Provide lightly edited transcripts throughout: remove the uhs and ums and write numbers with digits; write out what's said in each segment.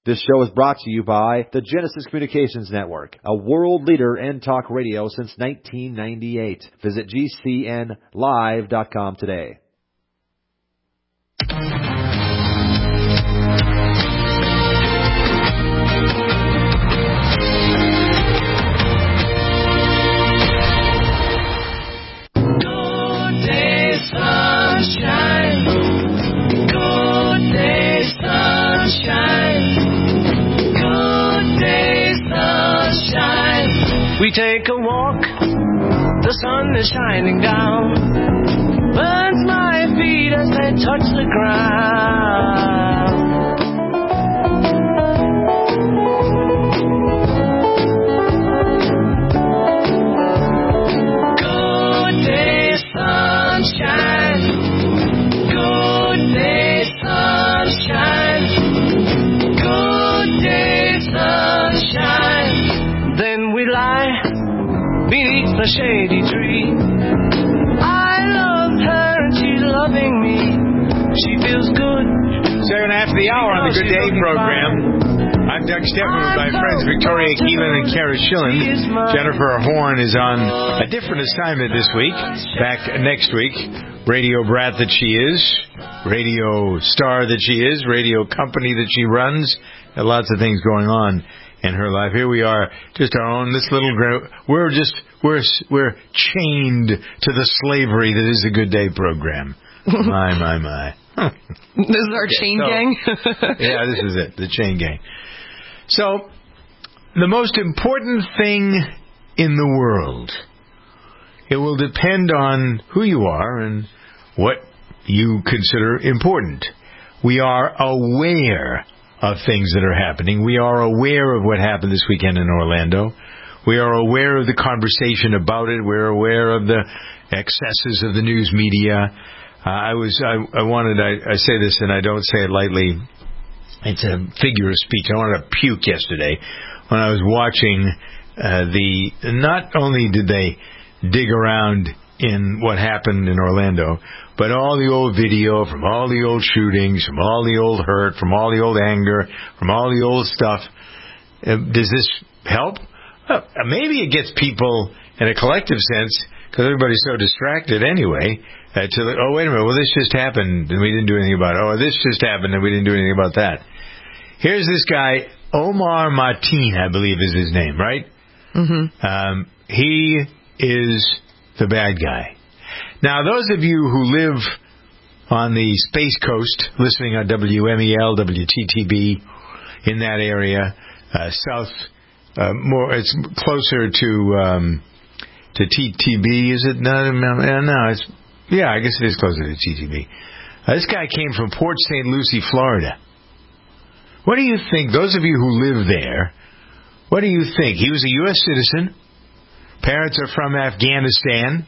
This show is brought to you by the Genesis Communications Network, a world leader in talk radio since 1998. Visit GCNlive.com today. Good day, sunshine. Good day, sunshine. Good day, sunshine. We take a walk, the sun is shining down, burns my feet as they touch the ground. Good day, sunshine. Good day, sunshine. Good day, sunshine. Then we lie beneath the shady tree. I love her and she's loving me. She feels good. Second half of the hour on the Good Day program. I'm Doug Stephan with my friends Victoria Keelan and Kara Schillen. Jennifer Horn is on a different assignment this week. Back next week. Radio brat that she is. Radio star that she is. Radio company that she runs. Lots of things going on in her life. Here we are, just our own, this little group. We're chained to the slavery that is the Good Day program. My. This is our chain gang? Yeah, this is it, the chain gang. So, the most important thing in the world, it will depend on who you are and what you consider important. We are aware of things that are happening. We are aware of what happened this weekend in Orlando. We are aware of the conversation about it. We're aware of the excesses of the news media. I say this and I don't say it lightly. It's a figure of speech. I wanted to puke yesterday when I was watching not only did they dig around in what happened in Orlando, but all the old video from all the old shootings, from all the old hurt, from all the old anger, from all the old stuff. Does this help? Maybe it gets people in a collective sense, because everybody's so distracted anyway, oh, wait a minute, well, this just happened, and we didn't do anything about it. Oh, this just happened, and we didn't do anything about that. Here's this guy, Omar Mateen, I believe is his name, right? Mm-hmm. He is the bad guy. Now, those of you who live on the Space Coast, listening on WMEL, WTTB, in that area, it's closer to TTB, is it? No, it's, yeah, I guess it is closer to TTB. This guy came from Port St. Lucie, Florida. What do you think, those of you who live there, what do you think? He was a U.S. citizen. Parents are from Afghanistan.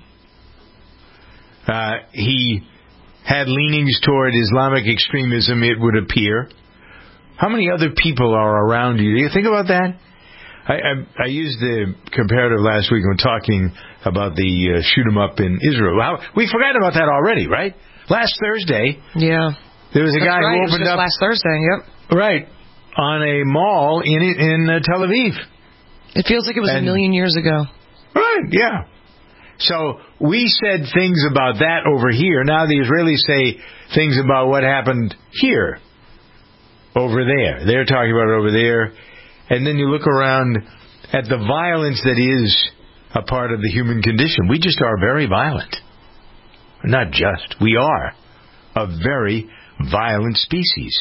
He had leanings toward Islamic extremism, it would appear. How many other people are around you? Do you think about that? I used the comparative last week when talking about the shoot-em-up in Israel. We forgot about that already, right? Last Thursday. Yeah. There was a guy who opened up last Thursday, yep. Right. On a mall in Tel Aviv. It feels like it was a million years ago. Right, yeah. So we said things about that over here. Now the Israelis say things about what happened here, over there. They're talking about it over there. And then you look around at the violence that is a part of the human condition. We just are very violent. Not just. We are a very violent species.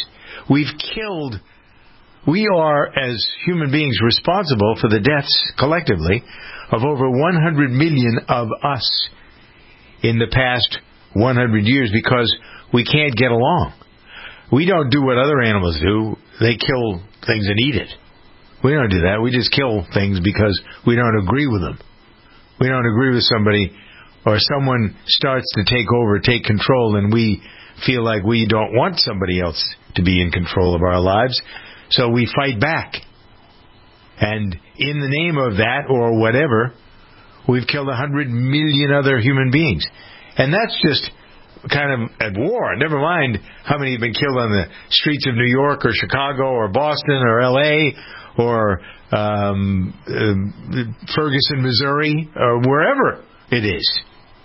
We are, as human beings, responsible for the deaths, collectively, of over 100 million of us in the past 100 years because we can't get along. We don't do what other animals do. They kill things and eat it. We don't do that. We just kill things because we don't agree with them. We don't agree with somebody, or someone starts to take over, take control, and we feel like we don't want somebody else to be in control of our lives, so we fight back. And in the name of that, or whatever, we've killed 100 million other human beings. And that's just kind of at war. Never mind how many have been killed on the streets of New York or Chicago or Boston or L.A. or Ferguson, Missouri, or wherever it is.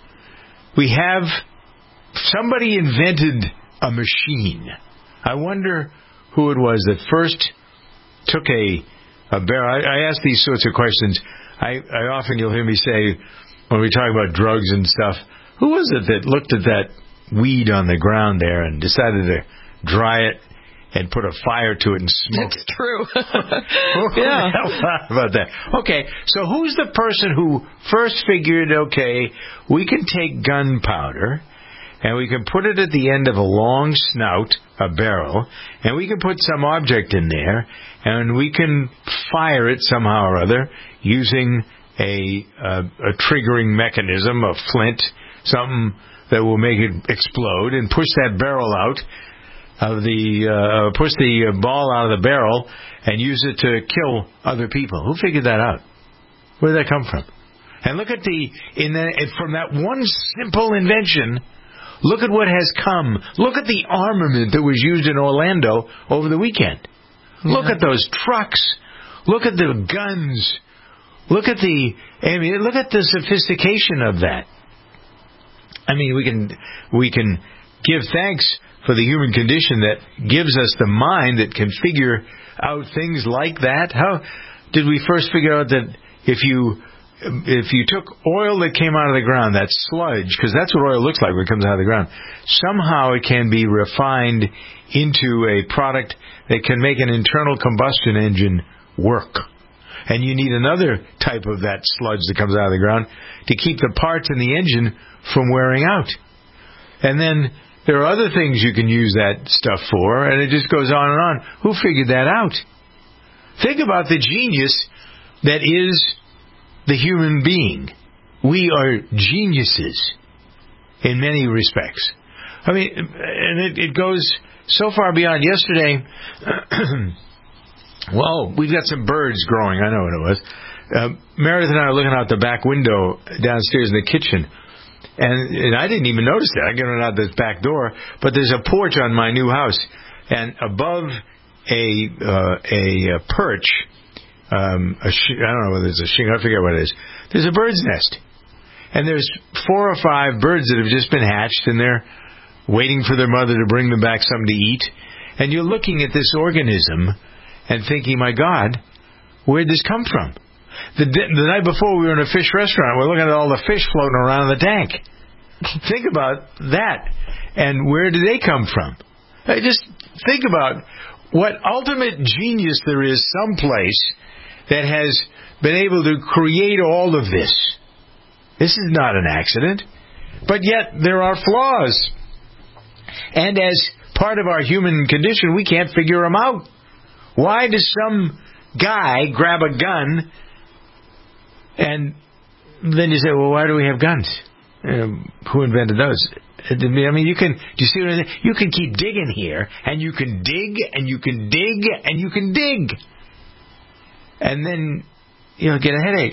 Somebody invented a machine. I wonder who it was that first took a barrel. I ask these sorts of questions. I often, you'll hear me say, when we talk about drugs and stuff, who was it that looked at that weed on the ground there and decided to dry it and put a fire to it and smoke it? It's true. Yeah. About that. Okay, so who's the person who first figured, okay, we can take gunpowder and we can put it at the end of a long snout, a barrel, and we can put some object in there, and we can fire it somehow or other using a triggering mechanism, a flint, something that will make it explode, and push that barrel out of push the ball out of the barrel, and use it to kill other people. Who figured that out? Where did that come from? And look at from that one simple invention. Look at what has come. Look at the armament that was used in Orlando over the weekend. Yeah. Look at those trucks. Look at the guns. Look at the sophistication of that. I mean, we can give thanks for the human condition that gives us the mind that can figure out things like that. How did we first figure out that if you took oil that came out of the ground, that sludge, because that's what oil looks like when it comes out of the ground, somehow it can be refined into a product that can make an internal combustion engine work. And you need another type of that sludge that comes out of the ground to keep the parts in the engine from wearing out. And then there are other things you can use that stuff for, and it just goes on and on. Who figured that out? Think about the genius that is the human being. We are geniuses in many respects. I mean, and it goes so far beyond. Yesterday, well, we've got some birds growing. I know what it was. Meredith and I are looking out the back window downstairs in the kitchen, and I didn't even notice that. I got out this back door, but there's a porch on my new house, and above a perch, I don't know whether it's a shingle, I forget what it is. There's a bird's nest, and there's 4 or 5 birds that have just been hatched, and they're waiting for their mother to bring them back something to eat. And you're looking at this organism and thinking, my God, where'd this come from? The night before, we were in a fish restaurant. We're looking at all the fish floating around in the tank. Think about that. And where did they come from? Just think about what ultimate genius there is someplace that has been able to create all of this. This is not an accident. But yet, there are flaws. And as part of our human condition, we can't figure them out. Why does some guy grab a gun and then you say, well, why do we have guns? Who invented those? I mean, you can keep digging here, and you can dig, and you can dig, and you can dig. And then you'll get a headache.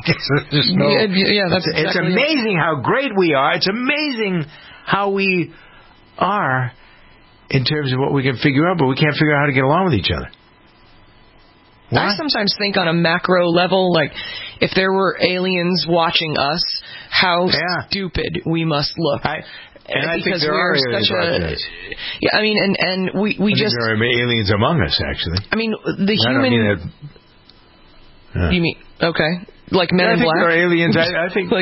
It's amazing how great we are. It's amazing how we are in terms of what we can figure out, but we can't figure out how to get along with each other. Why? I sometimes think on a macro level, like, if there were aliens watching us, how stupid we must look. I think there are aliens watching us. Yeah, I mean, and we just... there are aliens among us, actually. I mean, the human... You mean, okay, like Men in Black? I think there are aliens. I think...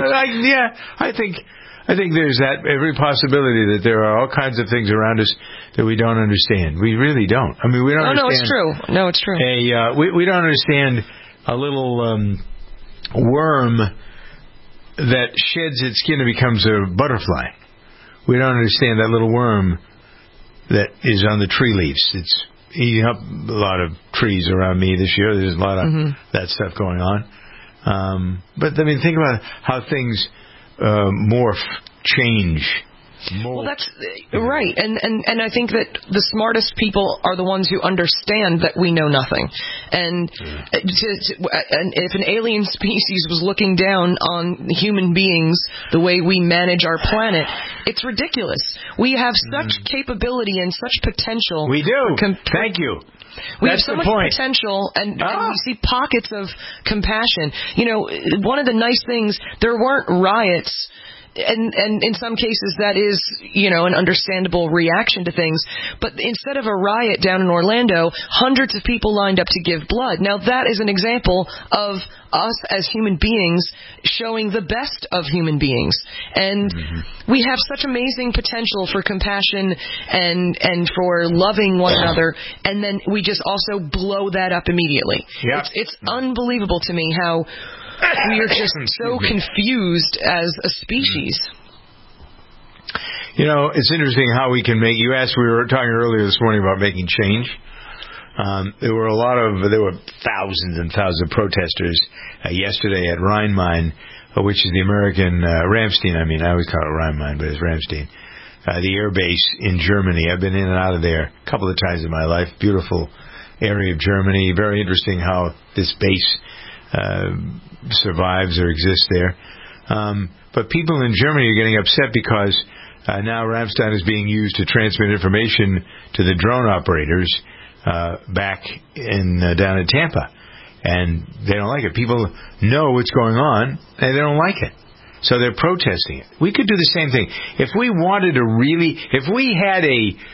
I think there's that every possibility that there are all kinds of things around us that we don't understand. We really don't. I mean, we don't understand. No, it's true. No, it's true. We don't understand a little worm that sheds its skin and becomes a butterfly. We don't understand that little worm that is on the tree leaves. It's eating up a lot of trees around me this year. There's a lot of that stuff going on. But, I mean, think about how things morph, change. more. Well, that's right, and I think that the smartest people are the ones who understand that we know nothing, and and if an alien species was looking down on human beings the way we manage our planet, it's ridiculous. We have such capability and such potential. We do. Thank you. We That's have so the much point. potential, and we see pockets of compassion. You know, one of the nice things, there weren't riots, and in some cases that is, you know, an understandable reaction to things. But instead of a riot down in Orlando, hundreds of people lined up to give blood. Now that is an example of us as human beings showing the best of human beings. And we have such amazing potential for compassion and for loving one another, and then we just also blow that up immediately. Yep. It's unbelievable to me how we are just so confused as a species. You know, it's interesting how we can make. You asked. We were talking earlier this morning about making change. There were thousands and thousands of protesters yesterday at Rheinmain, which is the American Ramstein. I mean, I always call it Rheinmain, but it's Ramstein, the air base in Germany. I've been in and out of there a couple of times in my life. Beautiful area of Germany. Very interesting how this base survives or exists there. But people in Germany are getting upset because now Ramstein is being used to transmit information to the drone operators back down in Tampa. And they don't like it. People know what's going on, and they don't like it. So they're protesting it. We could do the same thing. If we wanted to really, if we had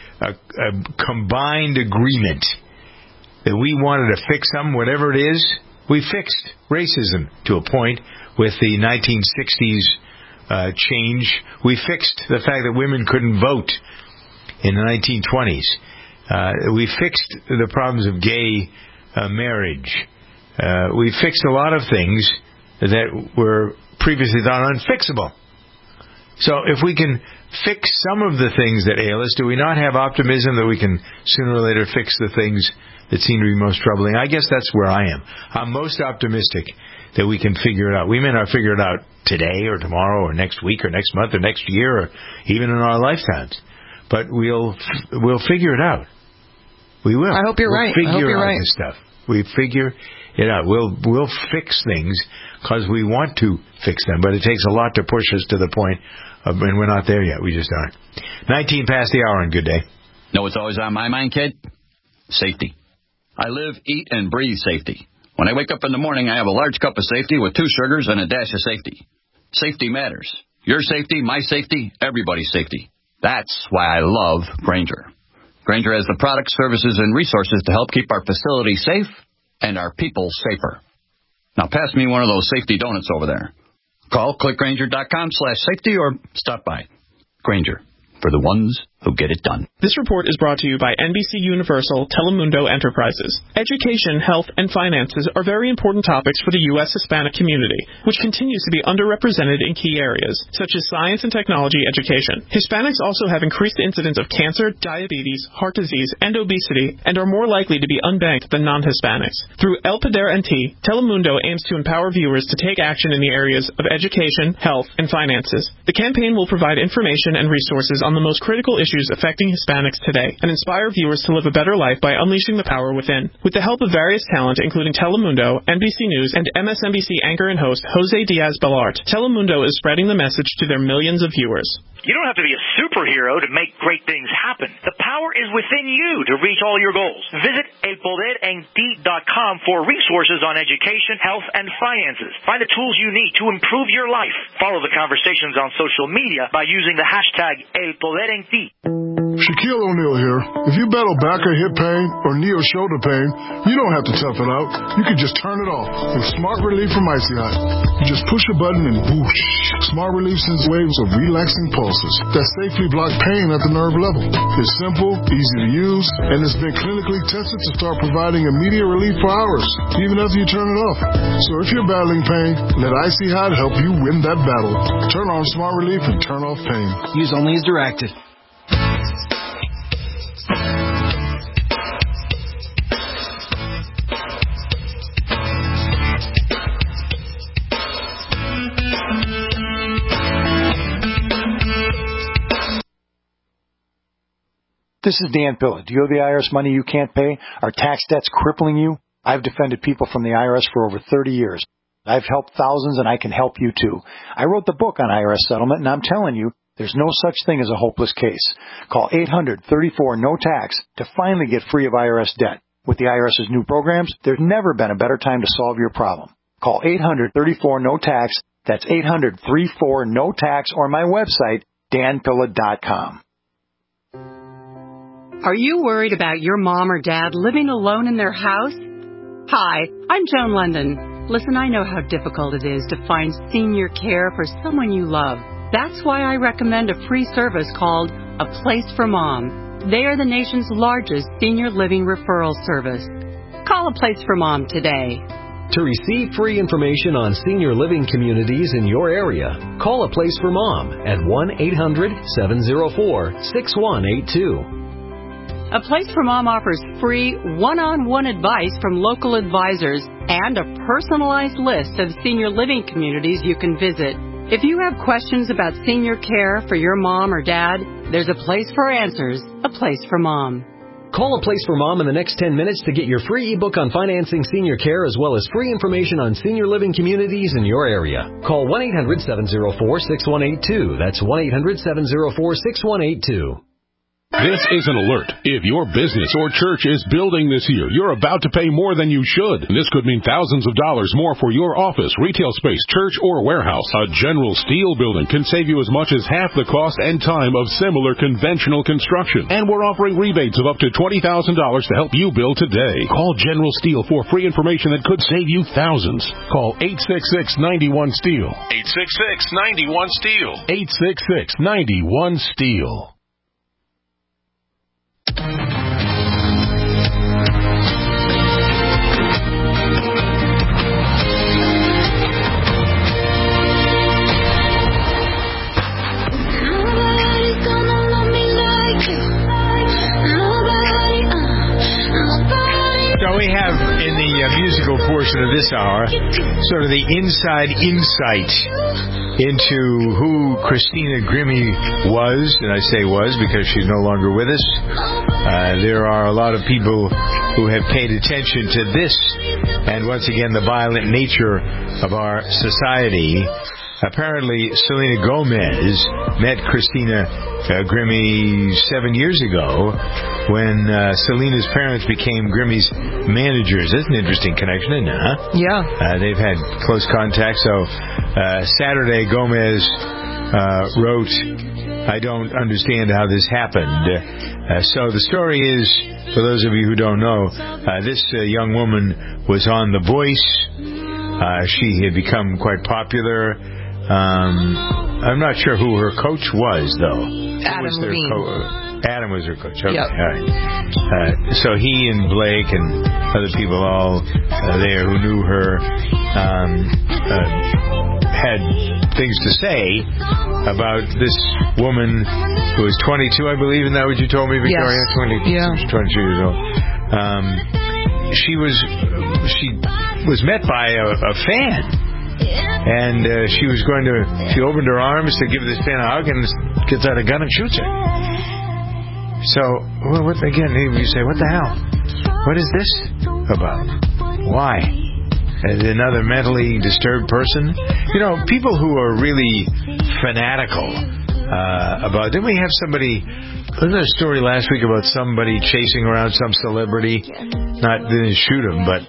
a combined agreement that we wanted to fix something, whatever it is, we fixed racism to a point with the 1960s change. We fixed the fact that women couldn't vote in the 1920s. We fixed the problems of gay marriage. We fixed a lot of things that were previously thought unfixable. So if we can fix some of the things that ail us, do we not have optimism that we can sooner or later fix the things that seem to be most troubling? I guess that's where I am. I'm most optimistic that we can figure it out. We may not figure it out today or tomorrow or next week or next month or next year or even in our lifetimes, but we'll figure it out. We will. I hope you're right. Figure I hope you're out right. this stuff. We figure it out. We'll fix things because we want to fix them, but it takes a lot to push us to the point of, and we're not there yet. We just aren't. 19 past the hour on Good Day. Know what's always on my mind, kid? Safety. I live, eat, and breathe safety. When I wake up in the morning, I have a large cup of safety with 2 sugars and a dash of safety. Safety matters. Your safety, my safety, everybody's safety. That's why I love Grainger. Grainger has the products, services, and resources to help keep our facilities safe and our people safer. Now pass me one of those safety donuts over there. Call clickgrainger.com/safety or stop by. Grainger, for the ones who get it done. This report is brought to you by NBC Universal Telemundo Enterprises. Education, health, and finances are very important topics for the U.S. Hispanic community, which continues to be underrepresented in key areas, such as science and technology education. Hispanics also have increased incidence of cancer, diabetes, heart disease, and obesity, and are more likely to be unbanked than non-Hispanics. Through El Poder NT, Telemundo aims to empower viewers to take action in the areas of education, health, and finances. The campaign will provide information and resources on the most critical issues affecting Hispanics today and inspire viewers to live a better life by unleashing the power within. With the help of various talent, including Telemundo, NBC News, and MSNBC anchor and host Jose Diaz-Balart, Telemundo is spreading the message to their millions of viewers. You don't have to be a superhero to make great things happen. The power is within you to reach all your goals. Visit elpoderent.com for resources on education, health, and finances. Find the tools you need to improve your life. Follow the conversations on social media by using the hashtag elpoderent. Shaquille O'Neal here. If you battle back or hip pain or knee or shoulder pain, you don't have to tough it out. You can just turn it off with Smart Relief from Icy Hot. You just push a button and whoosh. Smart Relief sends waves of relaxing pulses that safely block pain at the nerve level. It's simple, easy to use, and it's been clinically tested to start providing immediate relief for hours, even after you turn it off. So if you're battling pain, let Icy Hot help you win that battle. Turn on Smart Relief and turn off pain. Use only as directed. This is Dan Pilla. Do you owe the IRS money you can't pay? Are tax debts crippling you? I've defended people from the IRS for over 30 years. I've helped thousands, and I can help you too. I wrote the book on IRS settlement, and I'm telling you, there's no such thing as a hopeless case. Call 800-34-NO-TAX to finally get free of IRS debt. With the IRS's new programs, there's never been a better time to solve your problem. Call 800-34-NO-TAX. That's 800-34-NO-TAX, or my website, danpilla.com. Are you worried about your mom or dad living alone in their house? Hi, I'm Joan London. Listen, I know how difficult it is to find senior care for someone you love. That's why I recommend a free service called A Place for Mom. They are the nation's largest senior living referral service. Call A Place for Mom today. To receive free information on senior living communities in your area, call A Place for Mom at 1-800-704-6182. A Place for Mom offers free one-on-one advice from local advisors and a personalized list of senior living communities you can visit. If you have questions about senior care for your mom or dad, there's a place for answers, A Place for Mom. Call A Place for Mom in the next 10 minutes to get your free ebook on financing senior care as well as free information on senior living communities in your area. Call 1-800-704-6182. That's 1-800-704-6182. This is an alert. If your business or church is building this year, you're about to pay more than you should. This could mean thousands of dollars more for your office, retail space, church, or warehouse. A General Steel building can save you as much as half the cost and time of similar conventional construction. And we're offering rebates of up to $20,000 to help you build today. Call General Steel for free information that could save you thousands. Call 866-91-STEEL. 866-91-STEEL. 866-91-STEEL. So we have in the musical portion of this hour sort of the inside insight into who Christina Grimmie was, and I say was because she's no longer with us. There are a lot of people who have paid attention to this, and once again, the violent nature of our society. Apparently, Selena Gomez met Christina Grimmie 7 years ago when Selena's parents became Grimmie's managers. That's an interesting connection, isn't it? Huh? Yeah. They've had close contact. So Saturday, Gomez wrote, "I don't understand how this happened." So the story is, for those of you who don't know, this young woman was on The Voice. She had become quite popular. I'm not sure who her coach was, though. Adam Levine. Adam was her coach. Okay. Yep. All right. So he and Blake and other people all there who knew her had things to say about this woman who was 22, I believe. Isn't that what you told me, Victoria? Yes. 22 years old. She was met by a fan. And she opened her arms to give this fan a hug and gets out a gun and shoots her. So, again, you say, what the hell? What is this about? Why? Another mentally disturbed person? You know, people who are really fanatical about... Didn't we have somebody... Wasn't there a story last week about somebody chasing around some celebrity? Didn't shoot him, but...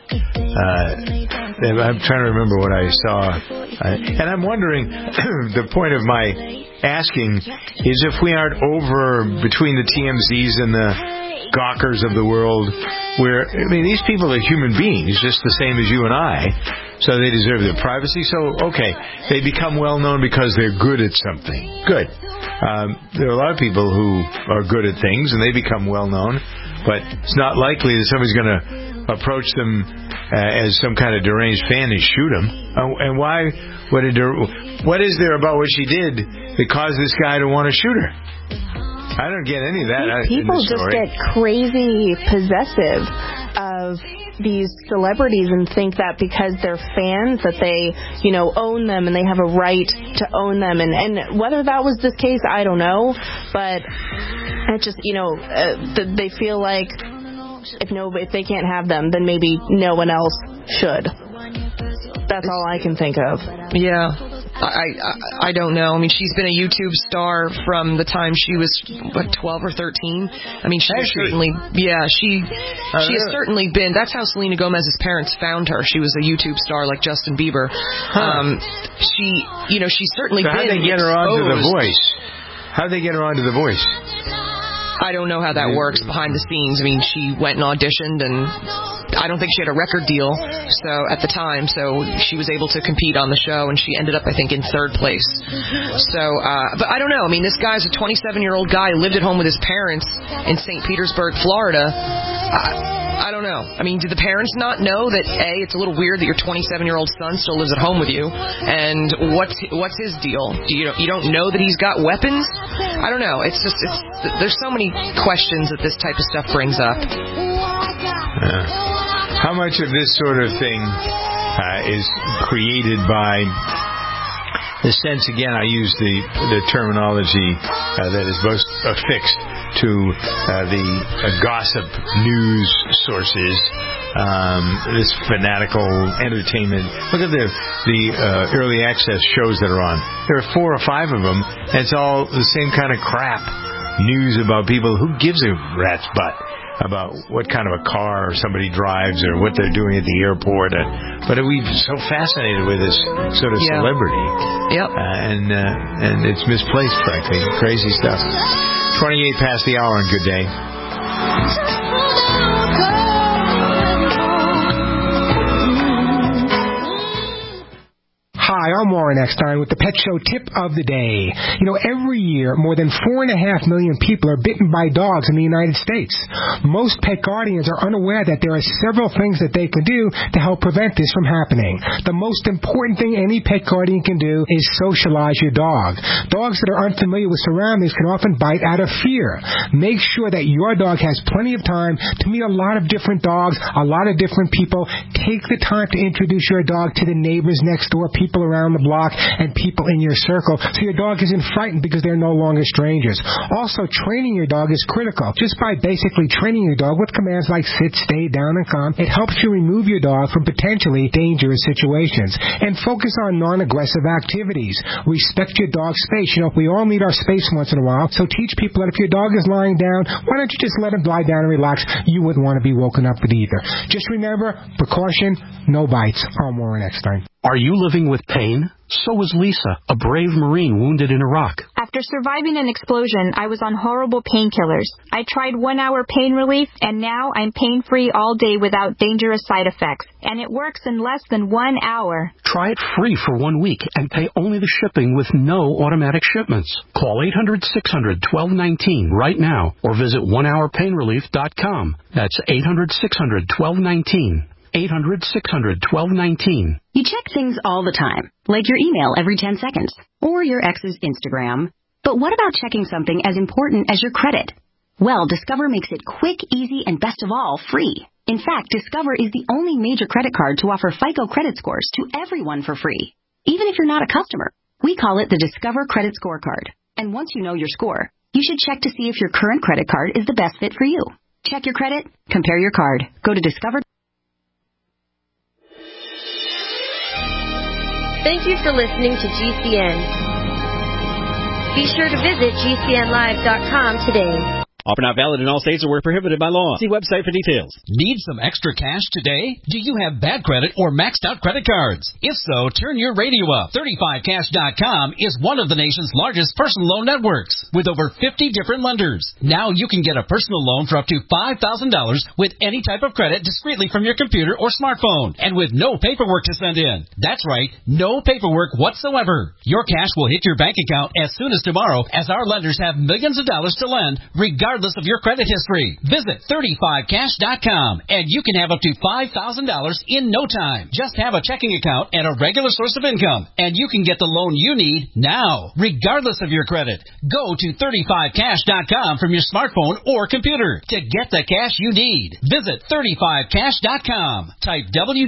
I'm trying to remember what I saw. And I'm wondering, the point of my asking is if we aren't over between the TMZs and the gawkers of the world, these people are human beings, just the same as you and I, so they deserve their privacy. So, okay, they become well-known because they're good at something. Good. There are a lot of people who are good at things, and they become well-known, but it's not likely that somebody's going to approach them as some kind of deranged fan and shoot him. And why? What is there about what she did that caused this guy to want to shoot her? I don't get any of that. People just get crazy possessive of these celebrities and think that because they're fans that they, own them and they have a right to own them. And whether that was the case, I don't know. But It's just, they feel like if they can't have them, then maybe no one else should. That's all I can think of. Yeah. I don't know. I mean, she's been a YouTube star from the time she was, 12 or 13? I mean, she has certainly been. That's how Selena Gomez's parents found her. She was a YouTube star like Justin Bieber. She's certainly been exposed. How'd they get her onto The Voice? How'd they get her onto The Voice? I don't know how that works behind the scenes. I mean, she went and auditioned, and I don't think she had a record deal at the time, so she was able to compete on the show, and she ended up, I think, in 3rd place. But I don't know. I mean, this guy's a 27-year-old guy who lived at home with his parents in St. Petersburg, Florida. I don't know. I mean, do the parents not know that, A, it's a little weird that your 27-year-old son still lives at home with you, and what's his deal? You don't know that he's got weapons? I don't know. There's so many questions that this type of stuff brings up. How much of this sort of thing is created by the sense, again, I use the terminology that is most affixed to the gossip news sources, this fanatical entertainment. Look at the early access shows that are on. There are 4 or 5 of them, and it's all the same kind of crap. News about people. Who gives a rat's butt about what kind of a car somebody drives or what they're doing at the airport? But we're so fascinated with this sort of celebrity. Yep. And it's misplaced, frankly. Crazy stuff. 28 past the hour, and good day. Hi, I'm Warren Eckstein with the Pet Show Tip of the Day. Every year, more than 4.5 million people are bitten by dogs in the United States. Most pet guardians are unaware that there are several things that they can do to help prevent this from happening. The most important thing any pet guardian can do is socialize your dog. Dogs that are unfamiliar with surroundings can often bite out of fear. Make sure that your dog has plenty of time to meet a lot of different dogs, a lot of different people. Take the time to introduce your dog to the neighbors next door, people around the block, and people in your circle, so your dog isn't frightened because they're no longer strangers. Also, training your dog is critical. Just by basically training your dog with commands like sit, stay, down, and calm, it helps you remove your dog from potentially dangerous situations. And focus on non-aggressive activities. Respect your dog's space. We all need our space once in a while, so teach people that if your dog is lying down, why don't you just let him lie down and relax? You wouldn't want to be woken up with either. Just remember, precaution, no bites. I'm Warren Eckstein. Are you living with pain? So was Lisa, a brave Marine wounded in Iraq. After surviving an explosion, I was on horrible painkillers. I tried 1-hour pain relief, and now I'm pain-free all day without dangerous side effects. And it works in less than 1 hour. Try it free for 1 week and pay only the shipping with no automatic shipments. Call 800-600-1219 right now or visit onehourpainrelief.com. That's 800-600-1219. 800-600-1219. You check things all the time, like your email every 10 seconds, or your ex's Instagram. But what about checking something as important as your credit? Well, Discover makes it quick, easy, and best of all, free. In fact, Discover is the only major credit card to offer FICO credit scores to everyone for free, even if you're not a customer. We call it the Discover Credit Scorecard. And once you know your score, you should check to see if your current credit card is the best fit for you. Check your credit, compare your card. Go to Discover. Thank you for listening to GCN. Be sure to visit GCNlive.com today. Offer not valid in all states or where prohibited by law. See website for details. Need some extra cash today? Do you have bad credit or maxed out credit cards? If so, turn your radio up. 35cash.com is one of the nation's largest personal loan networks with over 50 different lenders. Now you can get a personal loan for up to $5,000 with any type of credit discreetly from your computer or smartphone and with no paperwork to send in. That's right, no paperwork whatsoever. Your cash will hit your bank account as soon as tomorrow, as our lenders have millions of dollars to lend regardless of your credit history. Visit 35cash.com and you can have up to $5,000 in no time. Just have a checking account and a regular source of income and you can get the loan you need now, regardless of your credit. Go to 35cash.com from your smartphone or computer to get the cash you need. Visit 35cash.com. Type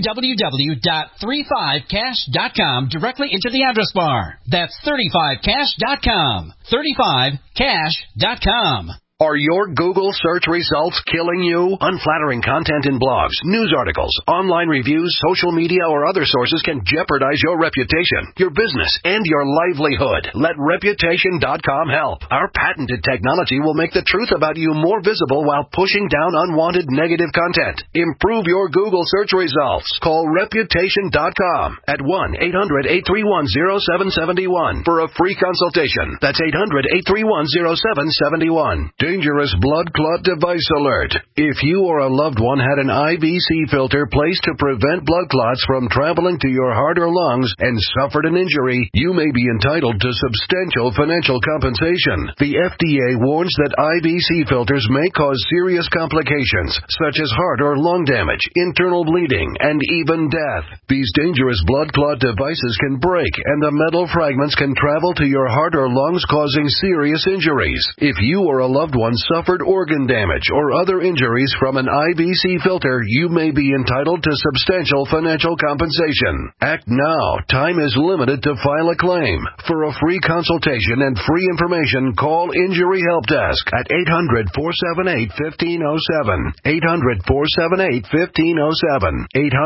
www.35cash.com directly into the address bar. That's 35cash.com. 35cash.com. Are your Google search results killing you? Unflattering content in blogs, news articles, online reviews, social media, or other sources can jeopardize your reputation, your business, and your livelihood. Let Reputation.com help. Our patented technology will make the truth about you more visible while pushing down unwanted negative content. Improve your Google search results. Call Reputation.com at 1-800-831-0771 for a free consultation. That's 800-831-0771. Dangerous blood clot device alert. If you or a loved one had an IVC filter placed to prevent blood clots from traveling to your heart or lungs and suffered an injury, you may be entitled to substantial financial compensation. The FDA warns that IVC filters may cause serious complications, such as heart or lung damage, internal bleeding, and even death. These dangerous blood clot devices can break, and the metal fragments can travel to your heart or lungs, causing serious injuries. If you or a loved one suffered organ damage or other injuries from an IVC filter, you may be entitled to substantial financial compensation. Act now. Time is limited to file a claim. For a free consultation and free information, call Injury Help Desk at 800-478-1507. 800-478-1507.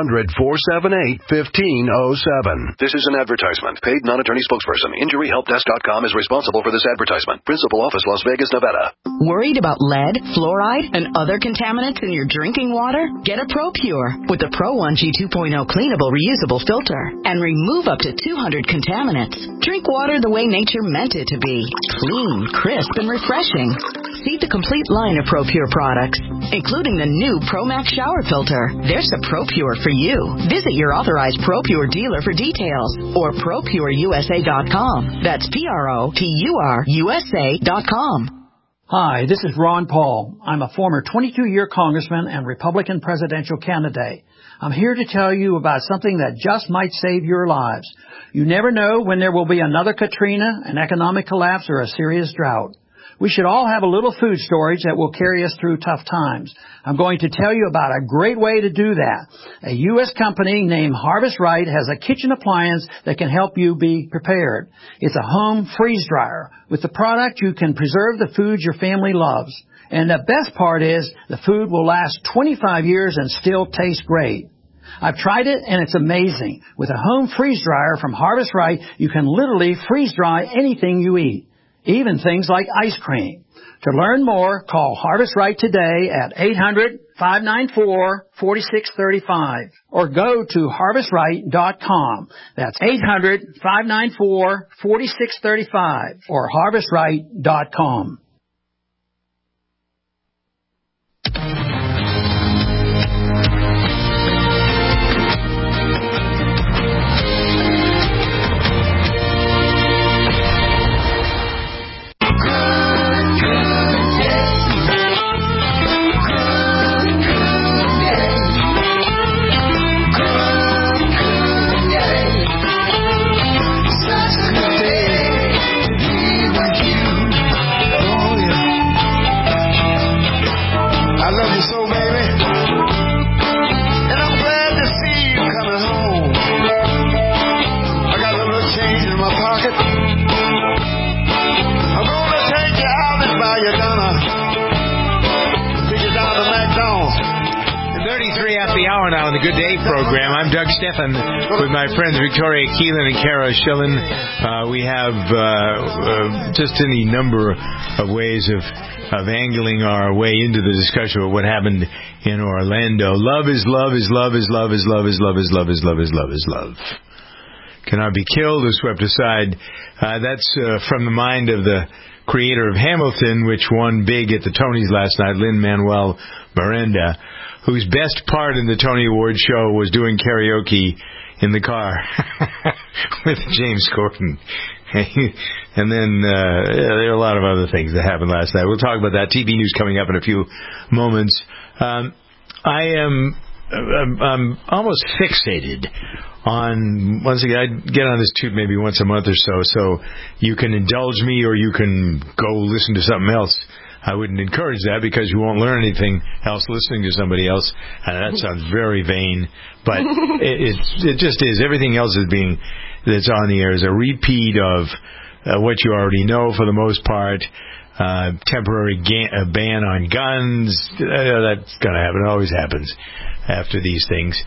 800-478-1507. This is an advertisement. Paid non-attorney spokesperson. InjuryHelpDesk.com is responsible for this advertisement. Principal office, Las Vegas, Nevada. Worried about lead, fluoride, and other contaminants in your drinking water? Get a ProPure with the Pro 1G 2.0 cleanable reusable filter and remove up to 200 contaminants. Drink water the way nature meant it to be. Clean, crisp, and refreshing. See the complete line of ProPure products, including the new ProMax shower filter. There's a ProPure for you. Visit your authorized ProPure dealer for details or ProPureUSA.com. That's ProPureUSA.com. Hi, this is Ron Paul. I'm a former 22-year congressman and Republican presidential candidate. I'm here to tell you about something that just might save your lives. You never know when there will be another Katrina, an economic collapse, or a serious drought. We should all have a little food storage that will carry us through tough times. I'm going to tell you about a great way to do that. A U.S. company named Harvest Right has a kitchen appliance that can help you be prepared. It's a home freeze dryer. With the product, you can preserve the foods your family loves. And the best part is the food will last 25 years and still taste great. I've tried it, and it's amazing. With a home freeze dryer from Harvest Right, you can literally freeze dry anything you eat, even things like ice cream. To learn more, call Harvest Right today at 800-594-4635 or go to harvestright.com. That's 800-594-4635 or harvestright.com. Now on the Good Day program. I'm Doug Stephan with my friends Victoria Keelan and Kara Schillen. We have just any number of ways of angling our way into the discussion of what happened in Orlando. Love is love is love is love is love is love is love is love is love is love. Cannot be killed or swept aside. That's from the mind of the creator of Hamilton, which won big at the Tonys last night, Lin-Manuel Miranda, whose best part in the Tony Award show was doing karaoke in the car with James Corden. And then there are a lot of other things that happened last night. We'll talk about that. TV news coming up in a few moments. I'm almost fixated on, once again, I get on this tube maybe once a month or so you can indulge me or you can go listen to something else. I wouldn't encourage that because you won't learn anything else listening to somebody else. And that sounds very vain, but it just is. Everything else that's on the air is a repeat of what you already know for the most part. temporary ban on guns. That's going to happen. It always happens after these things.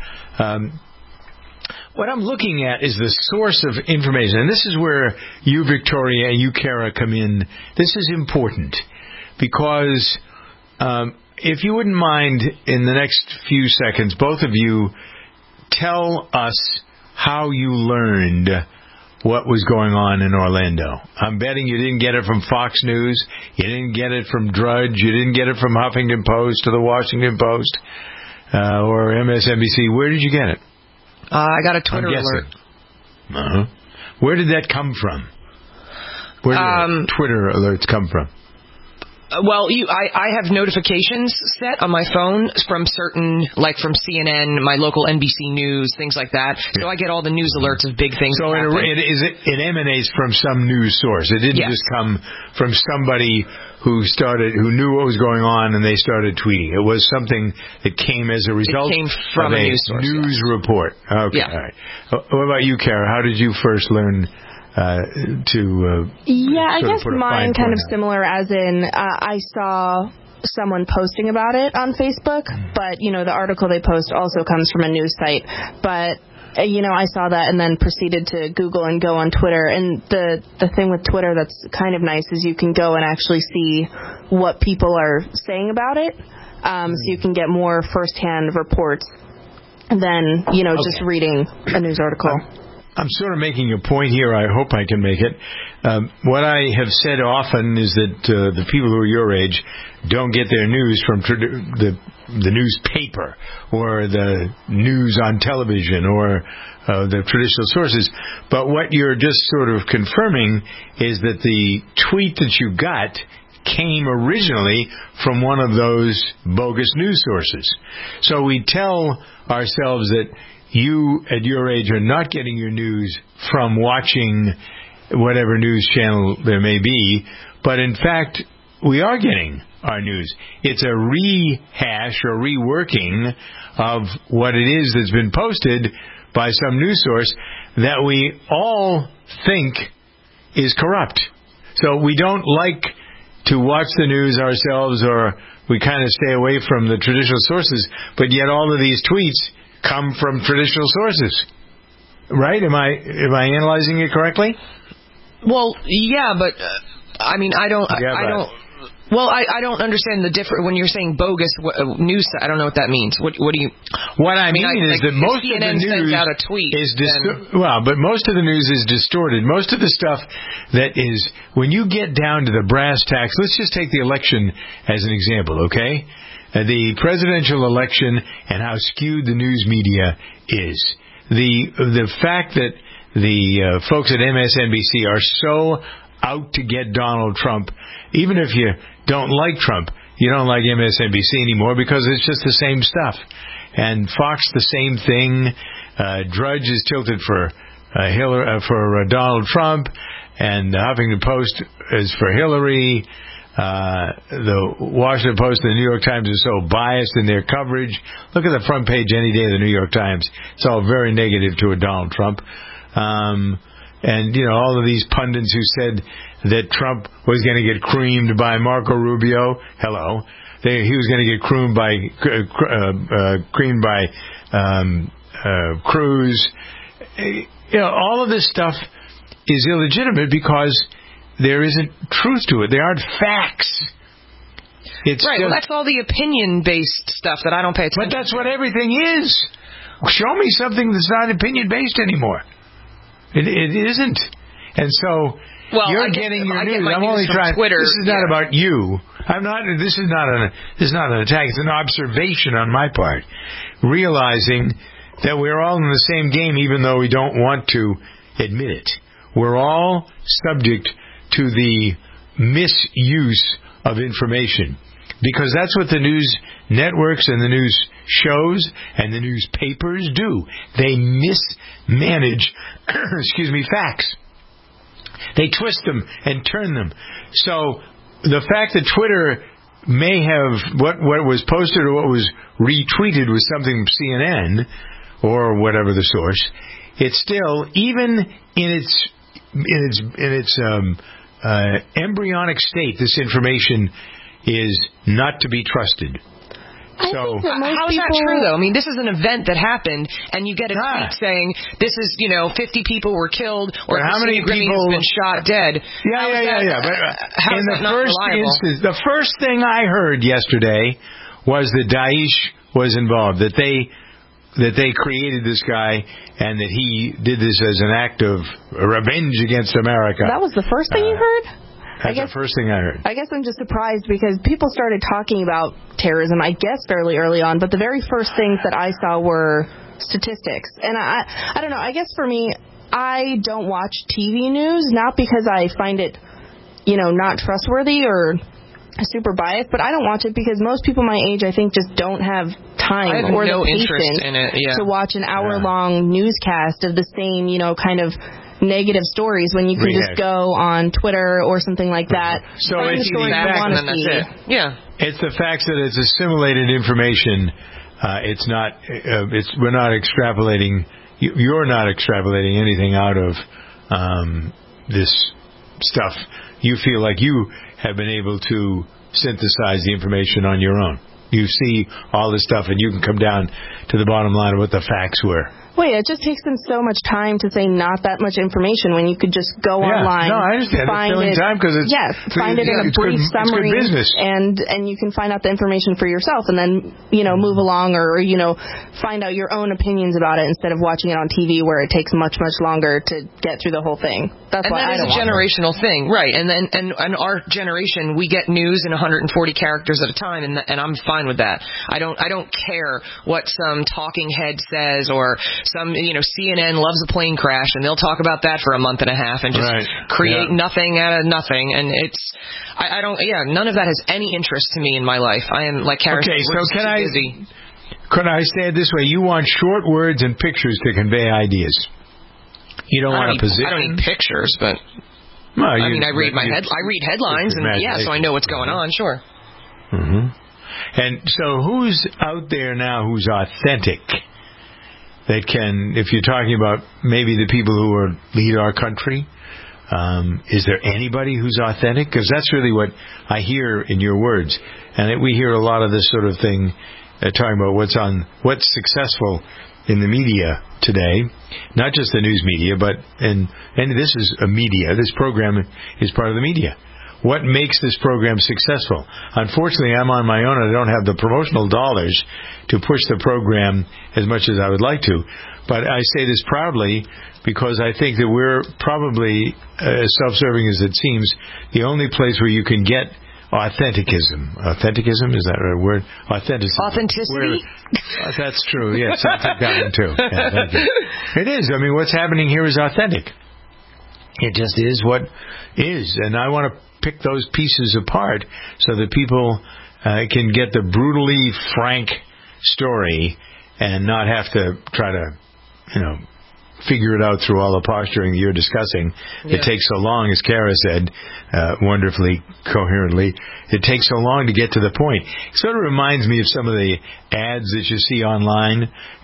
What I'm looking at is the source of information. And this is where you, Victoria, and you, Kara, come in. This is important because if you wouldn't mind, in the next few seconds, both of you tell us how you learned what was going on in Orlando. I'm betting you didn't get it from Fox News. You didn't get it from Drudge. You didn't get it from Huffington Post or the Washington Post or MSNBC. Where did you get it? I got a Twitter alert. Uh-huh. Where did that come from? Where did Twitter alerts come from? Well, I have notifications set on my phone from certain, like from CNN, my local NBC News, things like that. So I get all the news alerts of big things. So it emanates from some news source. It didn't just come from somebody who knew what was going on and they started tweeting. It was something that came as a result from of a news source, report. Okay. Yeah. All right. What about you, Kara? How did you first learn I guess mine kind of similar, as in I saw someone posting about it on Facebook, but the article they post also comes from a news site. But I saw that and then proceeded to Google and go on Twitter. And the thing with Twitter that's kind of nice is you can go and actually see what people are saying about it, so you can get more firsthand reports than just reading a news article. I'm sort of making a point here. I hope I can make it. What I have said often is that the people who are your age don't get their news from the newspaper or the news on television or the traditional sources. But what you're just sort of confirming is that the tweet that you got came originally from one of those bogus news sources. So we tell ourselves that you, at your age, are not getting your news from watching whatever news channel there may be, but in fact, we are getting our news. It's a rehash or reworking of what it is that's been posted by some news source that we all think is corrupt. So we don't like to watch the news ourselves, or we kind of stay away from the traditional sources, but yet all of these tweets come from traditional sources, right? Am I analyzing it correctly? Well, yeah, but I mean, I don't. Well, I don't understand the difference when you're saying bogus news. I don't know what that means. What do you? What I mean is that most CNN of the news sends out a tweet is but most of the news is distorted. Most of the stuff that is, when you get down to the brass tacks. Let's just take the election as an example, okay? The presidential election and how skewed the news media is. The fact that the folks at MSNBC are so out to get Donald Trump, even if you don't like Trump, you don't like MSNBC anymore because it's just the same stuff. And Fox, the same thing. Drudge is tilted for Donald Trump, and the Huffington Post is for Hillary. The Washington Post and the New York Times are so biased in their coverage. Look at the front page any day of the New York Times. It's all very negative toward Donald Trump. And, all of these pundits who said that Trump was going to get creamed by Marco Rubio. Hello. He was going to get creamed by Cruz. All of this stuff is illegitimate because there isn't truth to it. There aren't facts. It's right. Well, that's all the opinion-based stuff that I don't pay attention to. But that's what everything is. Show me something that's not opinion-based anymore. It isn't. And so you're getting your news. I'm only trying. Twitter. This is not about you. I'm not. This is not an attack. It's an observation on my part, realizing that we're all in the same game, even though we don't want to admit it. We're all subject to the misuse of information, because that's what the news networks and the news shows and the newspapers do. They mismanage facts. They twist them and turn them. So the fact that Twitter may have what was posted or what was retweeted was something from CNN or whatever the source, it's still, even in its embryonic state, this information is not to be trusted. So how is that true, though? I mean, this is an event that happened, and you get a tweet saying this is, 50 people were killed, or how many people have been shot dead. Yeah. But in the first instance, the first thing I heard yesterday was that Daesh was involved, that they created this guy, and that he did this as an act of revenge against America. That was the first thing you heard? That's the first thing I heard. I guess I'm just surprised because people started talking about terrorism, I guess, fairly early on, but the very first things that I saw were statistics. And I don't know, I guess for me, I don't watch TV news, not because I find it, not trustworthy or super biased, but I don't watch it because most people my age, I think, just don't have time or the patience to watch an hour-long newscast of the same, kind of negative stories when you can just go on Twitter or something like that. So it's the facts, and that's it. Yeah, it's the facts that it's assimilated information. It's not. We're not extrapolating. You're not extrapolating anything out of this stuff. You feel like you have been able to synthesize the information on your own. You see all this stuff, and you can come down to the bottom line of what the facts were. Well, yeah, it just takes them so much time to say not that much information when you could just go online. No, I understand. Find it's time because find it in a brief summary, and you can find out the information for yourself, and then move along or find out your own opinions about it instead of watching it on TV where it takes much longer to get through the whole thing. That's why that is a generational thing, right? And our generation, we get news in 140 characters at a time, and I'm fine with that. I don't care what some talking head says or some, CNN loves a plane crash, and they'll talk about that for a month and a half and just create nothing out of nothing. And none of that has any interest to me in my life. I am, like Kara said, busy. Could I say it this way? You want short words and pictures to convey ideas. You don't want a position. I don't need pictures, but I read I read headlines, and so I know what's going on. Sure. Mm-hmm. And so, who's out there now who's authentic? That can, if you're talking about maybe the people who lead our country, is there anybody who's authentic? Because that's really what I hear in your words, and we hear a lot of this sort of thing, talking about what's successful in the media today, not just the news media, but and this is a media. This program is part of the media. What makes this program successful? Unfortunately, I'm on my own. I don't have the promotional dollars to push the program as much as I would like to. But I say this proudly because I think that we're probably, as self-serving as it seems, the only place where you can get authenticism. Authenticism? Is that a word? Authenticity? That's true. Yes, I'll take that one too. Yeah, thank you. It is. I mean, what's happening here is authentic. It just is what is. And I want to pick those pieces apart so that people can get the brutally frank story and not have to try to, figure it out through all the posturing that you're discussing. Yeah. It takes so long, as Kara said, wonderfully, coherently, it takes so long to get to the point. It sort of reminds me of some of the ads that you see online.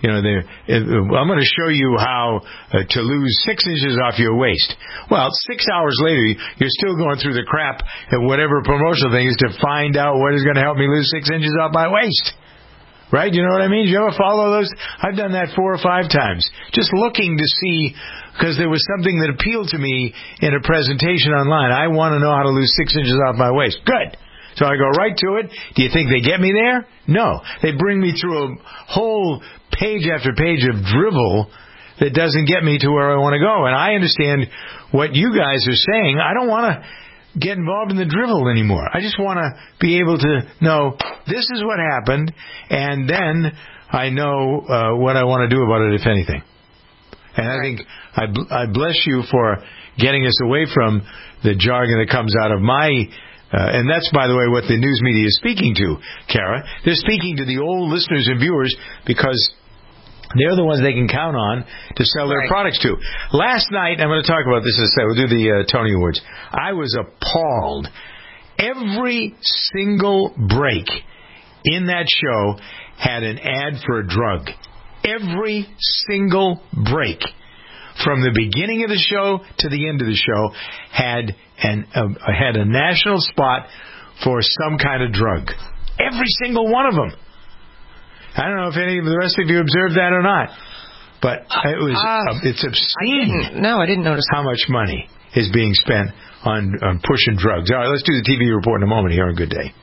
I'm going to show you how to lose 6 inches off your waist. Well, 6 hours later, you're still going through the crap at whatever promotional thing is to find out what is going to help me lose 6 inches off my waist. Right? You know what I mean? You ever follow those? I've done that 4 or 5 times. Just looking to see, because there was something that appealed to me in a presentation online. I want to know how to lose 6 inches off my waist. Good. So I go right to it. Do you think they get me there? No. They bring me through a whole page after page of drivel that doesn't get me to where I want to go. And I understand what you guys are saying. I don't want to get involved in the drivel anymore. I just want to be able to know this is what happened, and then I know what I want to do about it, if anything. And I think I bless you for getting us away from the jargon that comes out of my and that's, by the way, what the news media is speaking to, Kara. They're speaking to the old listeners and viewers because they're the ones they can count on to sell their products to. Last night, I'm going to talk about this. We'll do the Tony Awards. I was appalled. Every single break in that show had an ad for a drug. Every single break. from the beginning of the show to the end of the show, had a national spot for some kind of drug. Every single one of them. I don't know if any of the rest of you observed that or not, but it's obscene. I didn't notice how much money is being spent on pushing drugs. All right, let's do the TV report in a moment here on Good Day.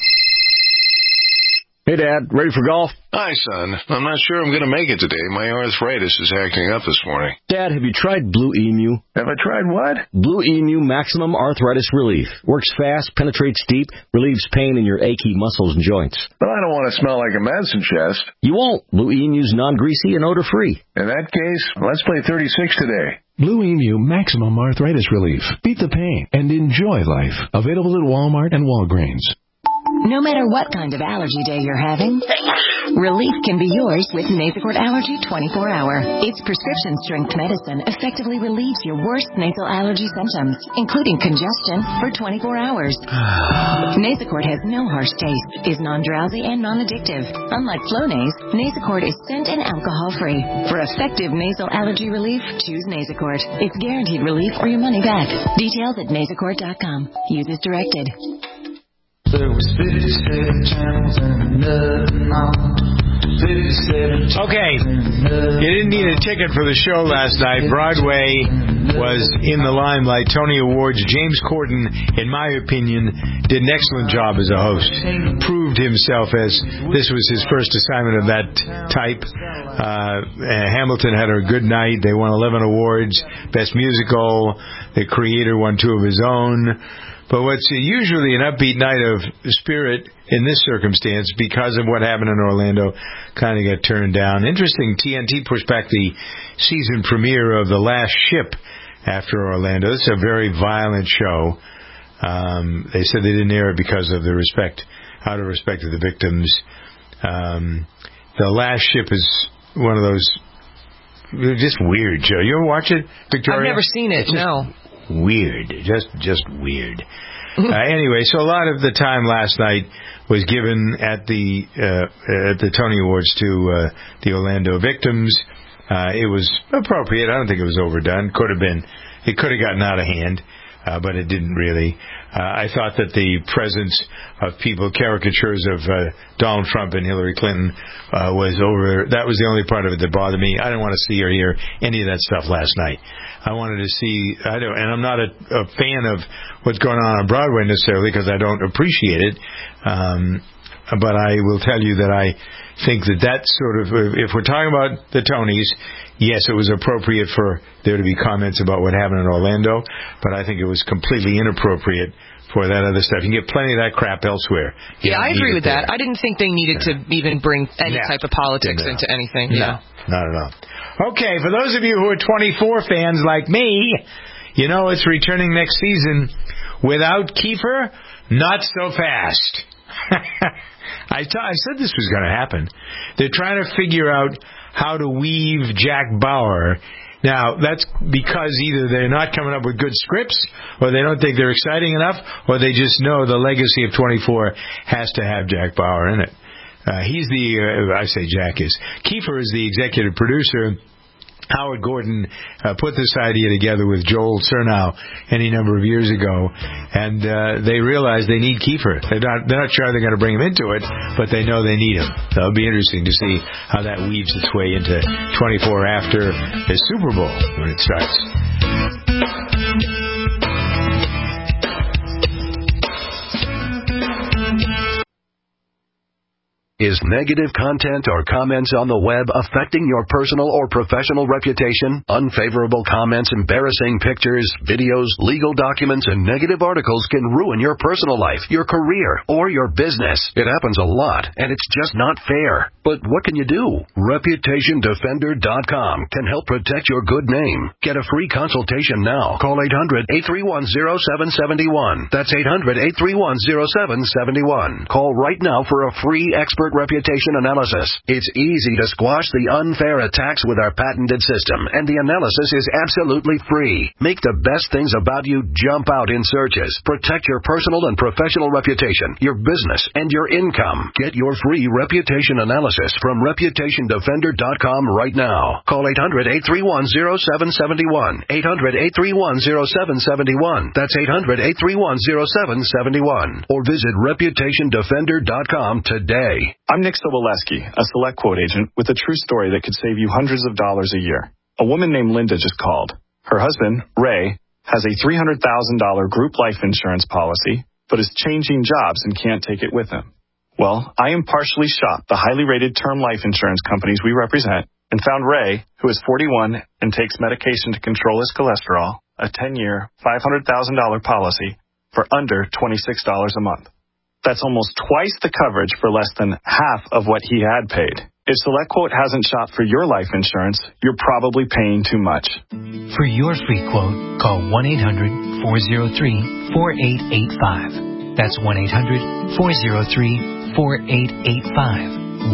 Hey, Dad, ready for golf? Hi, son. I'm not sure I'm going to make it today. My arthritis is acting up this morning. Dad, have you tried Blue Emu? Have I tried what? Blue Emu Maximum Arthritis Relief. Works fast, penetrates deep, relieves pain in your achy muscles and joints. But I don't want to smell like a medicine chest. You won't. Blue Emu's non-greasy and odor-free. In that case, let's play 36 today. Blue Emu Maximum Arthritis Relief. Beat the pain and enjoy life. Available at Walmart and Walgreens. No matter what kind of allergy day you're having, relief can be yours with Nasacort Allergy 24-Hour. Its prescription-strength medicine effectively relieves your worst nasal allergy symptoms, including congestion, for 24 hours. Nasacort has no harsh taste, is non-drowsy and non-addictive. Unlike Flonase, Nasacort is scent and alcohol-free. For effective nasal allergy relief, choose Nasacort. It's guaranteed relief or your money back. Details at nasacort.com. Use as directed. There was 57 channels and nothing on. 57 Okay, you didn't need a ticket for the show last night. Broadway was in the limelight. Tony Awards. James Corden, in my opinion, did an excellent job as a host. Proved himself as this was his first assignment of that type. Hamilton had a good night. They won 11 awards. Best musical. The creator won 2 of his own. But what's usually an upbeat night of spirit in this circumstance, because of what happened in Orlando, kind of got turned down. Interesting, TNT pushed back the season premiere of The Last Ship after Orlando. This is a very violent show. They said they didn't air it because of out of respect to the victims. The Last Ship is one of those just weird show. You ever watch it, Victoria? I've never seen it, no. Weird, just weird. Anyway, so a lot of the time last night was given at the Tony Awards to the Orlando victims. It was appropriate. I don't think it was overdone. It could have gotten out of hand, but it didn't really. I thought that the presence of caricatures of Donald Trump and Hillary Clinton was over. That was the only part of it that bothered me. I didn't want to see or hear any of that stuff last night. I wanted to see, and I'm not a fan of what's going on Broadway necessarily because I don't appreciate it. But I will tell you that I think that sort of, if we're talking about the Tonys, yes, it was appropriate for there to be comments about what happened in Orlando, but I think it was completely inappropriate for that other stuff. You can get plenty of that crap elsewhere. Yeah, I agree with that. I didn't think they needed to even bring any type of politics into anything. No, not at all. Okay, for those of you who are 24 fans like me, you know it's returning next season. Without Kiefer, not so fast. I said this was going to happen. They're trying to figure out how to weave Jack Bauer. Now, that's because either they're not coming up with good scripts, or they don't think they're exciting enough, or they just know the legacy of 24 has to have Jack Bauer in it. He's Kiefer is the executive producer. Howard Gordon put this idea together with Joel Surnow any number of years ago, and they realized they need Kiefer. They're not sure they're going to bring him into it, but they know they need him. So it'll be interesting to see how that weaves its way into 24 after the Super Bowl when it starts. Is negative content or comments on the web affecting your personal or professional reputation? Unfavorable comments, embarrassing pictures, videos, legal documents, and negative articles can ruin your personal life, your career, or your business. It happens a lot, and it's just not fair. But what can you do? ReputationDefender.com can help protect your good name. Get a free consultation now. Call 800-831-0771. That's 800-831-0771. Call right now for a free expert reputation analysis. It's easy to squash the unfair attacks with our patented system, and the analysis is absolutely free. Make the best things about you jump out in searches. Protect your personal and professional reputation, your business, and your income. Get your free reputation analysis from ReputationDefender.com right now. Call 800-831-0771. 800-831-0771. That's 800-831-0771. Or visit ReputationDefender.com today. I'm Nick Soboleski, a Select Quote agent with a true story that could save you hundreds of dollars a year. A woman named Linda just called. Her husband, Ray, has a $300,000 group life insurance policy, but is changing jobs and can't take it with him. Well, I impartially shopped the highly rated term life insurance companies we represent and found Ray, who is 41 and takes medication to control his cholesterol, a 10-year, $500,000 policy for under $26 a month. That's almost twice the coverage for less than half of what he had paid. If SelectQuote hasn't shopped for your life insurance, you're probably paying too much. For your free quote, call 1-800-403-4885. That's 1-800-403-4885.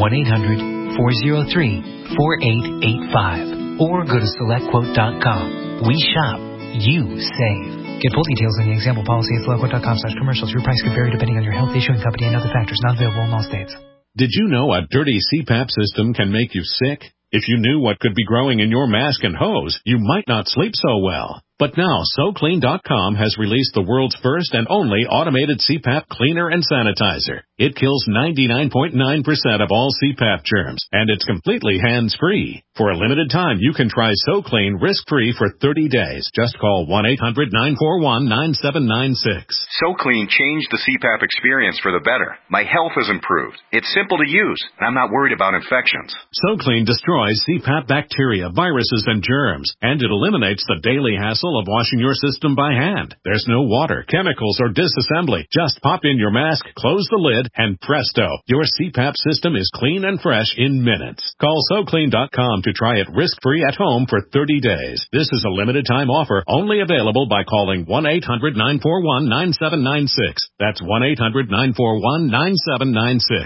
1-800-403-4885. Or go to SelectQuote.com. We shop. You save. Get full details in the example policy at SelectQuote.com/commercials. Your price could vary depending on your health, issuing company, and other factors. Not available in all states. Did you know a dirty CPAP system can make you sick? If you knew what could be growing in your mask and hose, you might not sleep so well. But now, SoClean.com has released the world's first and only automated CPAP cleaner and sanitizer. It kills 99.9% of all CPAP germs, and it's completely hands-free. For a limited time, you can try SoClean risk-free for 30 days. Just call 1-800-941-9796. SoClean changed the CPAP experience for the better. My health has improved. It's simple to use, and I'm not worried about infections. SoClean destroys CPAP bacteria, viruses, and germs, and it eliminates the daily hassle of washing your system by hand. There's no water, chemicals, or disassembly. Just pop in your mask, close the lid, and presto, your CPAP system is clean and fresh in minutes. Call SoClean.com to try it risk-free at home for 30 days. This is a limited-time offer only available by calling 1-800-941-9796. That's 1-800-941-9796.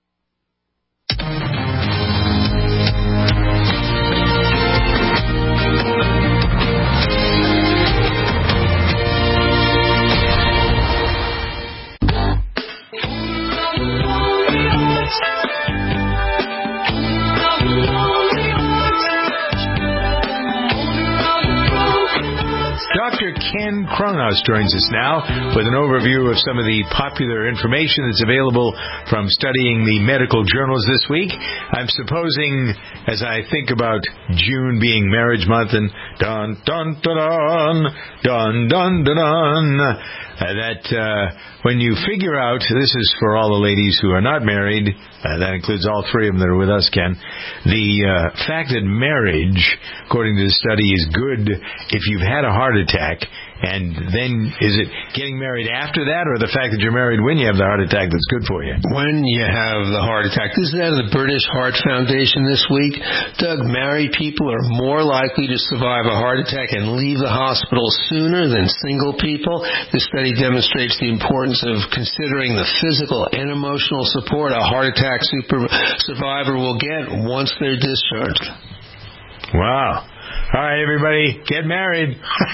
Dr. Ken Kronghaus joins us now with an overview of some of the popular information that's available from studying the medical journals this week. I'm supposing, as I think about June being marriage month and dun dun dun dun dun dun dun, that when you figure out, this is for all the ladies who are not married, that includes all three of them that are with us, Ken, the fact that marriage, according to the study, is good if you've had a heart attack, and then is it getting married after that, or the fact that you're married when you have the heart attack that's good for you? When you have the heart attack. This is out of the British Heart Foundation this week. Doug, married people are more likely to survive a heart attack and leave the hospital sooner than single people. This study demonstrates the importance of considering the physical and emotional support a heart attack survivor will get once they're discharged. Wow. All right, everybody, get married.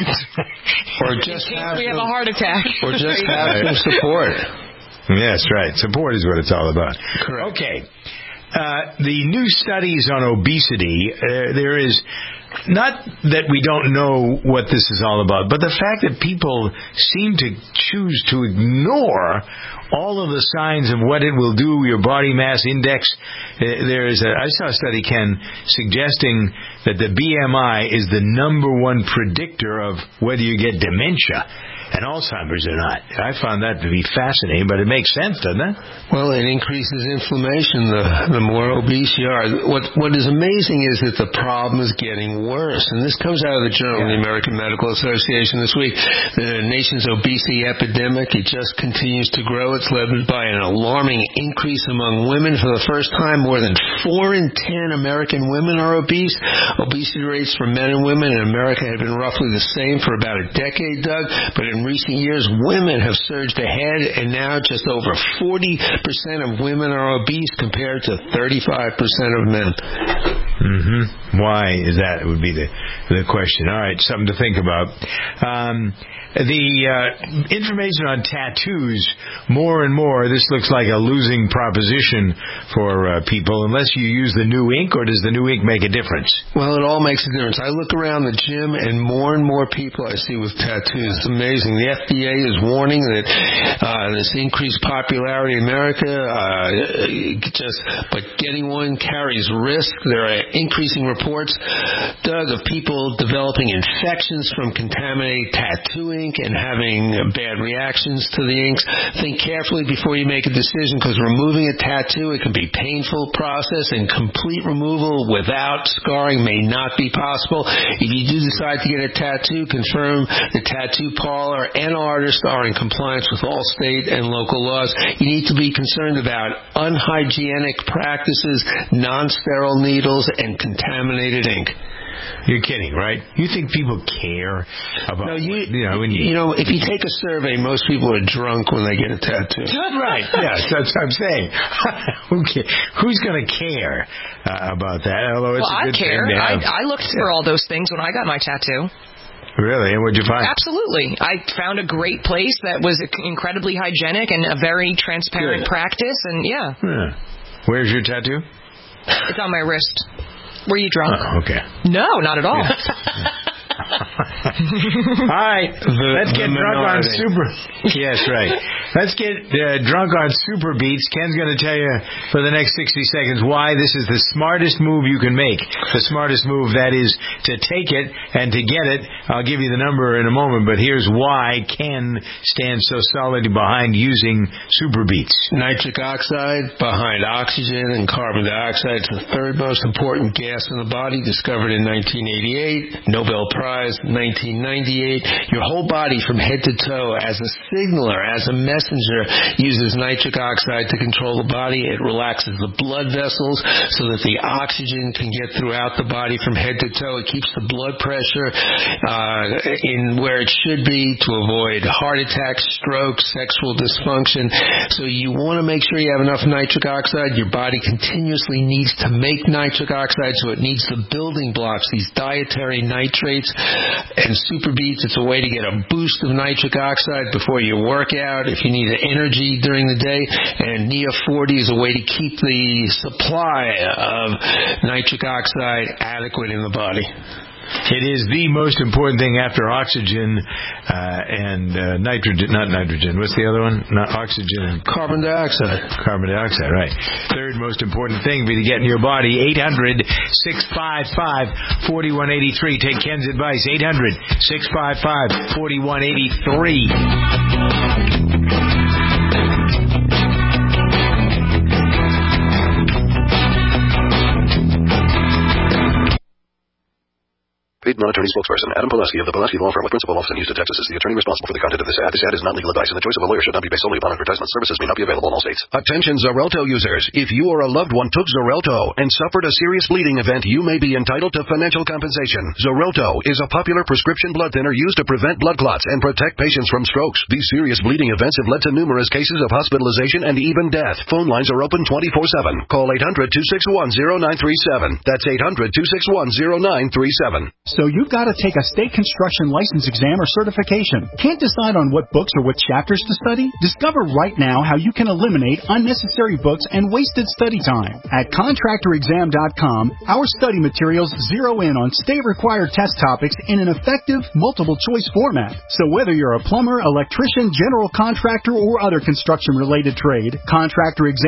Or just we have a heart attack. Or just have some support. Yes, right. Support is what it's all about. Correct. Okay. The new studies on obesity, there is not that we don't know what this is all about, but the fact that people seem to choose to ignore all of the signs of what it will do, your body mass index. I saw a study, Ken, suggesting that the BMI is the number one predictor of whether you get dementia and Alzheimer's or not. I found that to be fascinating, but it makes sense, doesn't it? Well, it increases inflammation the more obese you are. What is amazing is that the problem is getting worse. And this comes out of the Journal of the American Medical Association this week. The nation's obesity epidemic, it just continues to grow. It's led by an alarming increase among women. For the first time, more than 4 in 10 American women are obese. Obesity rates for men and women in America have been roughly the same for about a decade, Doug. But in recent years, women have surged ahead, and now just over 40% of women are obese compared to 35% of men. Why is that? Would be the question. All right, something to think about. The information on tattoos, more and more, this looks like a losing proposition for people unless you use the new ink, or does the new ink make a difference? Well, it all makes a difference. I look around the gym, and more people I see with tattoos. It's amazing. The FDA is warning that this increased popularity in America, but getting one carries risk. There are increasing reports, Doug, of people developing infections from contaminated tattoo ink and having bad reactions to the inks. Think carefully before you make a decision, because removing a tattoo, it can be a painful process, and complete removal without scarring may not be possible. If you do decide to get a tattoo, confirm the tattoo parlor and artist are in compliance with all state and local laws. You need to be concerned about unhygienic practices, non-sterile needles, and contaminated ink. You're kidding, right? You think people care about... No, if you take a survey, most people are drunk when they get a tattoo. Right, yes, that's what I'm saying. Who's going to care about that? Although it's a good thing to have. I looked for all those things when I got my tattoo. Really? And what'd you find? Absolutely. I found a great place that was incredibly hygienic and a very transparent practice, and Where's your tattoo? It's on my wrist. Were you drunk? Oh, okay. No, not at all. All right, let's get drunk on super. Yes, right. Let's get drunk on super beats. Ken's going to tell you for the next 60 seconds why this is the smartest move you can make. The smartest move, that is to take it and to get it. I'll give you the number in a moment, but here's why Ken stands so solidly behind using super beats. Nitric oxide behind oxygen and carbon dioxide. It's the third most important gas in the body, discovered in 1988. Nobel Prize, 1998. Your whole body from head to toe, as a signaler, as a messenger, uses nitric oxide to control the body. It relaxes the blood vessels so that the oxygen can get throughout the body from head to toe. It keeps the blood pressure in where it should be to avoid heart attacks, strokes, sexual dysfunction. So you want to make sure you have enough nitric oxide. Your body continuously needs to make nitric oxide, so it needs the building blocks, these dietary nitrates. And Super Beats, it's a way to get a boost of nitric oxide before you work out, if you need energy during the day. And Nia 40 is a way to keep the supply of nitric oxide adequate in the body. It is the most important thing after oxygen and nitrogen. Not nitrogen. What's the other one? Not oxygen and carbon dioxide. Carbon dioxide, right. Third most important thing for you to get in your body. 800-655-4183. Take Ken's advice. 800-655-4183. Paid non-attorney spokesperson Adam Pulaski of the Pulaski Law Firm with principal office in Houston, Texas is the attorney responsible for the content of this ad. This ad is not legal advice, and the choice of a lawyer should not be based solely upon advertisement. Services may not be available in all states. Attention Xarelto users. If you or a loved one took Xarelto and suffered a serious bleeding event, you may be entitled to financial compensation. Xarelto is a popular prescription blood thinner used to prevent blood clots and protect patients from strokes. These serious bleeding events have led to numerous cases of hospitalization and even death. Phone lines are open 24/7. Call 800-261-0937. That's 800-261-0937. So you've got to take a state construction license exam or certification. Can't decide on what books or what chapters to study? Discover right now how you can eliminate unnecessary books and wasted study time. At contractorexam.com, our study materials zero in on state-required test topics in an effective, multiple-choice format. So whether you're a plumber, electrician, general contractor, or other construction-related trade,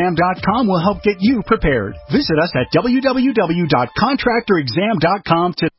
contractorexam.com will help get you prepared. Visit us at www.contractorexam.com today.